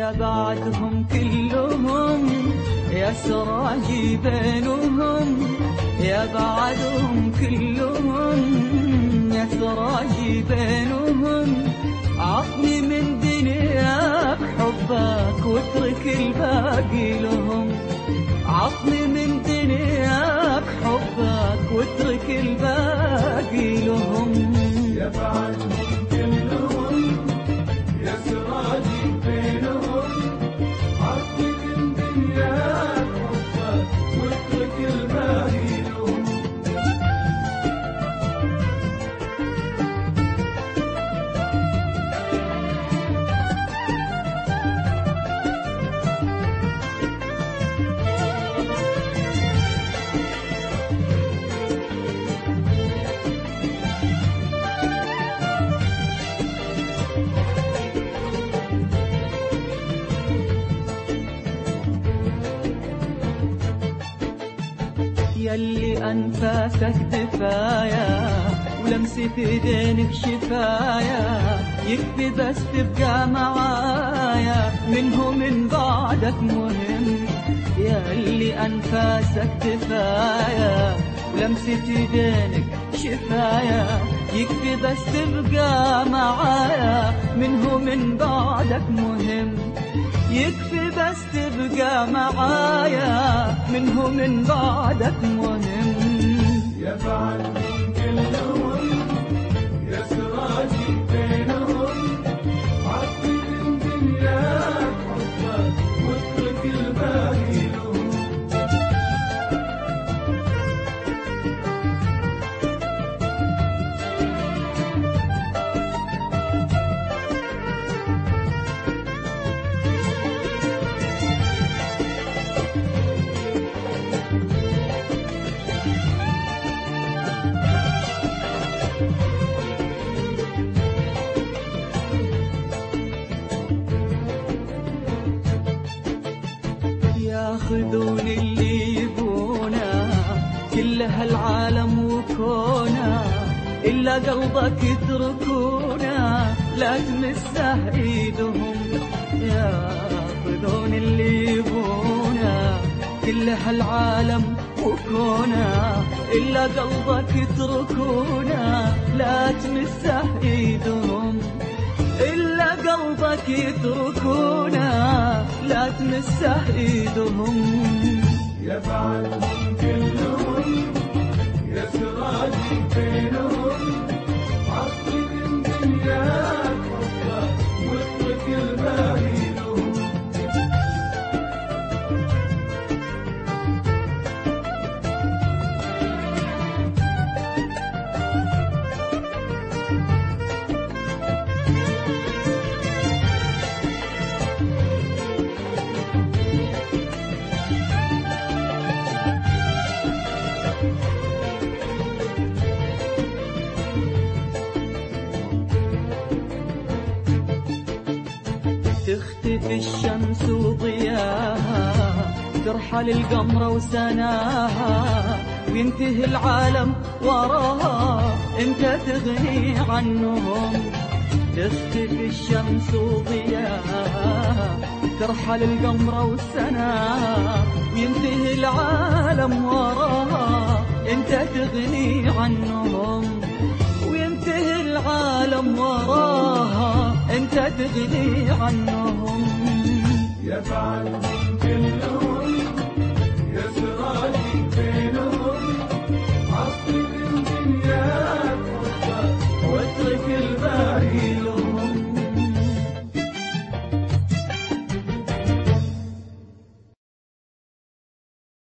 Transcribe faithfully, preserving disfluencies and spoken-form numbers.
يا بعدهم كلهم يا سراجي بينهم، يا بعدهم كلهم يا سراجي بينهم. عطني من دنياك حبك واترك الباقي لهم، عطني من دنياك حبك واترك الباقي لهم. يا بعدهم كلهم يا سراجي بينهم، عطني من دنياك حبك واترك الباقي لهم. يلي أنفاسك دفايا ولمسة ايدينك شفايا، يكفي بس تبقى معايا منه من بعدك مهم. يلي أنفاسك دفايا ولمسة ايدينك شفايا، يكفي بس تبقى معايا منه من بعدك مهم. يكفي بس تبقى معايا منه من بعدك مهم. يا بعدهم كلهم يا سراجي بينهم، عطني من دنياك حبك واترك الباقي لهم. ياخذون اللي يبونا كل هالعالم وكونا، إلا قلبك يتركونا لا تمسه ايدهم. ياخذون اللي يبونا كل هالعالم وكونا، إلا قلبك يتركونا لا تمسه ايدهم. إلا قلبك يتركونا لا تمسه ايدهم. يا بعدهم كلهم يا سراجي بينهم، عطني من دنياك حبك واترك الباقي لهم. تختفي الشمس وضياها، ترحل القمر وسناها، وينتهي العالم وراها انت تغني عنهم. تختفي الشمس وضياها، ترحل القمر وسناها، وينتهي العالم وراها انت تغني عنهم. وينتهي العالم وراها انت تغني عنهم. يا بعدهم كلهم يا سراجي بينهم، عطني من دنياك حبك واترك الباقي